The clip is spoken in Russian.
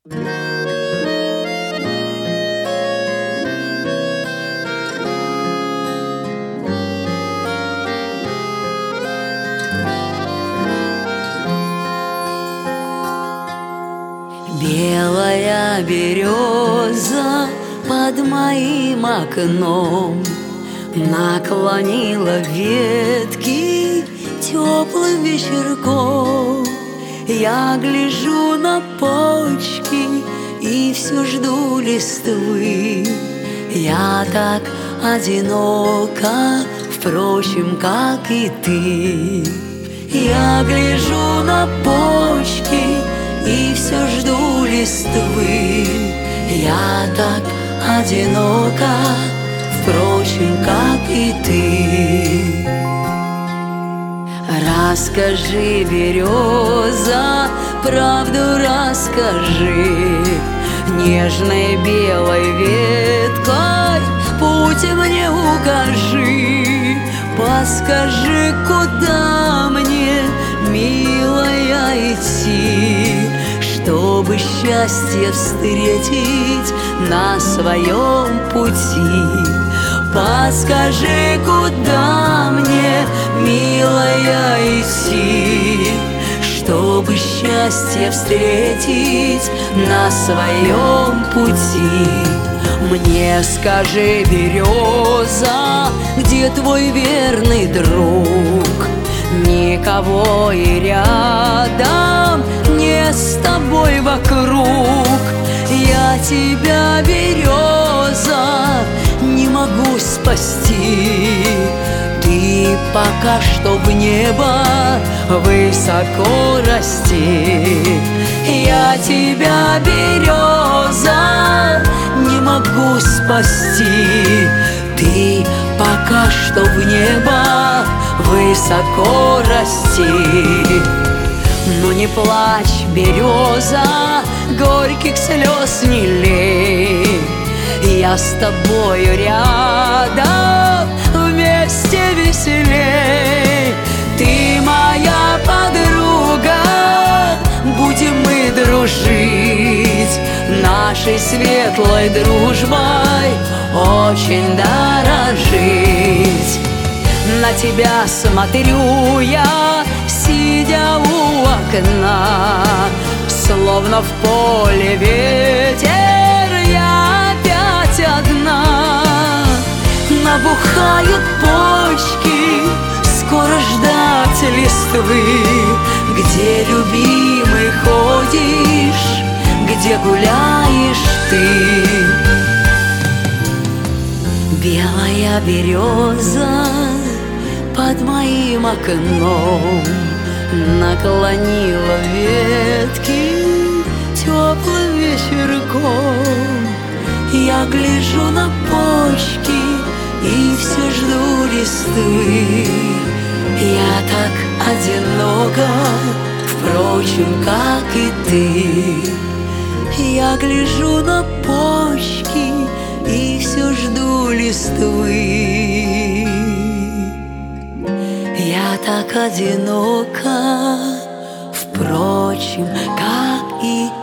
Белая береза под моим окном наклонила ветки теплым вечерком. Я гляжу на почки и все жду листвы. Я так одинока, впрочем, как и ты. Я гляжу на почки и все жду листвы. Я так одинока, впрочем, как и ты. Расскажи, береза, правду расскажи, нежной белой веткой путь мне укажи. Подскажи, куда мне, милая, идти, чтобы счастье встретить на своем пути. Подскажи, куда мне, милая, идти, чтобы счастье встретить на своем пути. Мне скажи, береза, где твой верный друг? Никого и рядом не с тобой вокруг. Я тебя, береза, не могу спасти. Ты пока что в небо высоко расти. Я тебя, береза, не могу спасти. Ты пока что в небо высоко расти. Но не плачь, береза, горьких слез не лей. Я с тобою рядом, вместе веселей. Ты моя подруга, будем мы дружить, нашей светлой дружбой очень дорожить. На тебя смотрю я, сидя у окна, словно в поле ветер, я опять одна. Набухают почки, скоро ждать листвы. Где, любимый, ходишь, где гуляешь ты? Белая береза под моим окном наклонила ветки теплым вечерком. Я гляжу на почки и все жду листвы. Я так одинока, впрочем, как и ты. Я гляжу на почки и все жду листвы. Я так одинока, впрочем, как и ты.